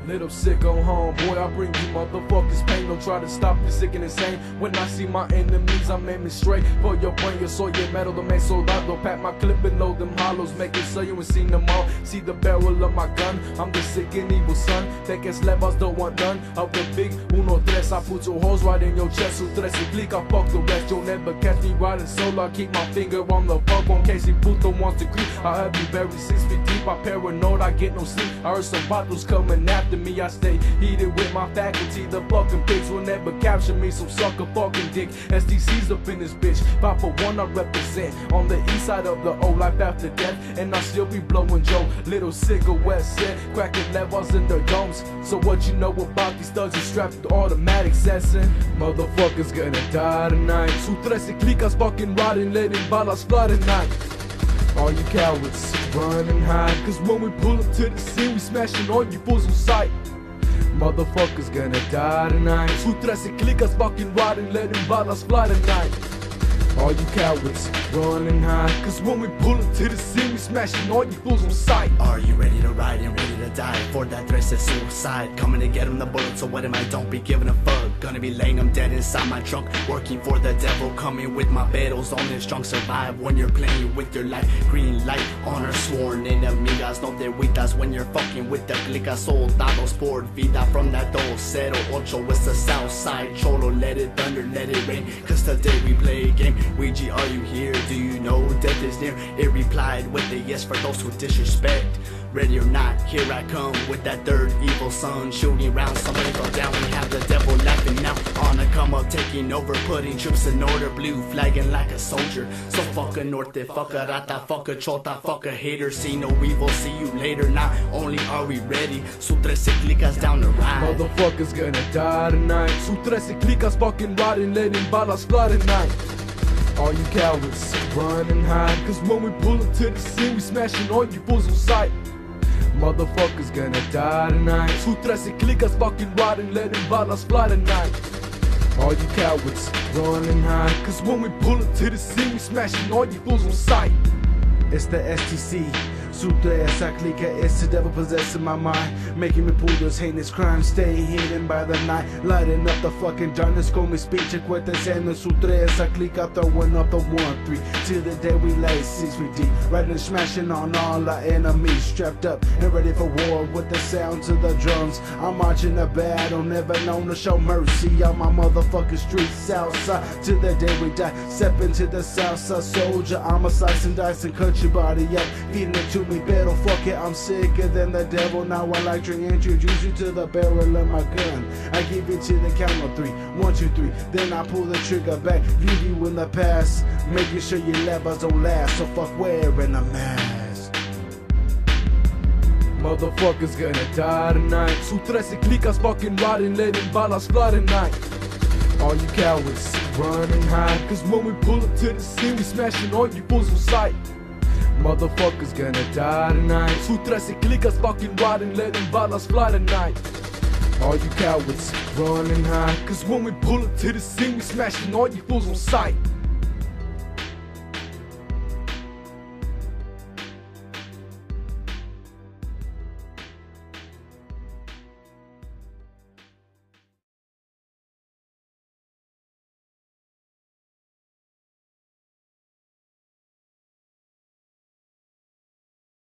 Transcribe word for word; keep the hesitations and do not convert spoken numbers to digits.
Little sicko homeboy, I bring you motherfuckers pain. Don't try to stop the sick and insane. When I see my enemies, I'm aiming straight for your brain. Yo soy el metal, the main soldado. Pack my clip and load them hollows, make it so you ain't seen them all. See the barrel of my gun, I'm the sick and evil son. Te que levas don't want none of the big uno tres. I put your holes right in your chest. So tres y click, I fuck the rest. You'll never catch me riding solo. I keep my finger on the pump in case he puto wants to creep. I have you buried six feet deep. I paranoid, I get no sleep. I heard some bottles coming after me. I stay heated with my faculty. The fucking pigs will never capture me. Some sucker fucking dick. S D C's up in this bitch. Five for one I represent. On the east side of the O, life after death. And I still be blowing Joe. Little cigarette set. Cracking levels in their domes. So what you know about these thugs is strapped with automatic assassin. Motherfuckers gonna die tonight. Su trece clicas fucking riding, letting balas fly tonight. All you cowards, run and hide. Cause when we pull up to the scene, we smashing all you fools on sight. Motherfuckers gonna die tonight. Su trece clicas fucking riding, letting balas fly tonight. All you cowards, run and hide. Cause when we pull up to the scene, we smashing all you fools on sight. Are you ready to ride and ready to die? For that threat is suicide. Coming to get him the bullet, so what am I? Don't be giving a fuck. Gonna be laying them dead inside my trunk. Working for the devil, coming with my battles on this drunk. Survive when you're playing with your life. Green light, honor sworn. Enemigas no te agüitas when you're fucking with the clicas. Soldados por vida from that dos zero ocho. It's the south side. Cholo, let it thunder, let it rain. Cause today we play a game. Ouija, are you here? Do you know death is near? It replied with a yes for those who disrespect. Ready or not, here I come with that third evil son. Shooting rounds, somebody go down. We have the devil laughing now. On a come up, taking over, putting troops in order. Blue flagging like a soldier. So fuck a norte, fuck a rata, fuck a chota, fuck a hater. See no evil, see you later. Not only are we ready, su trece clicas down the ride. Motherfuckers gonna die tonight. Su trece clicas fucking riding, letting balas fly tonight. All you cowards, run and hide. Cause when we pull up to the scene, we smashing all you fools on sight. Motherfuckers gonna die tonight. Su trece clicas fucking riding, letting balas fly tonight. All you cowards, run and hide. Cause when we pull up to the scene, we smashing all you fools on sight. It's the S T C. Su trece clica, it's the devil possessing my mind, making me pull those heinous crimes, stay hidden by the night, lighting up the fucking darkness. Con mi speech, cuéntese su trece clica, throwing up the one three till the day we lay six feet deep, riding and smashing on all our enemies, strapped up and ready for war with the sounds of the drums. I'm marching a battle, never known to show mercy on my motherfucking streets, south side till the day we die. Step into the south side soldier, I'm a slice and dice and cut your body up, feeding it to me, better fuck it, I'm sicker than the devil. Now I like to introduce you to the barrel of my gun. I give it to the count of three, one, two, three. Then I pull the trigger back, leave you in the past, making sure your levels don't last. So fuck wearing a mask. Motherfuckers gonna die tonight. Su trece clicas fucking riding, letting balas fly tonight. All you cowards, run and hide. Cause when we pull up to the scene, we smashing all you fools on sight. Motherfuckers gonna die tonight. Su trece clicas fucking riding, letting balas fly tonight. All you cowards, run and hide. Cause when we pull up to the scene, we smashing all you fools on sight.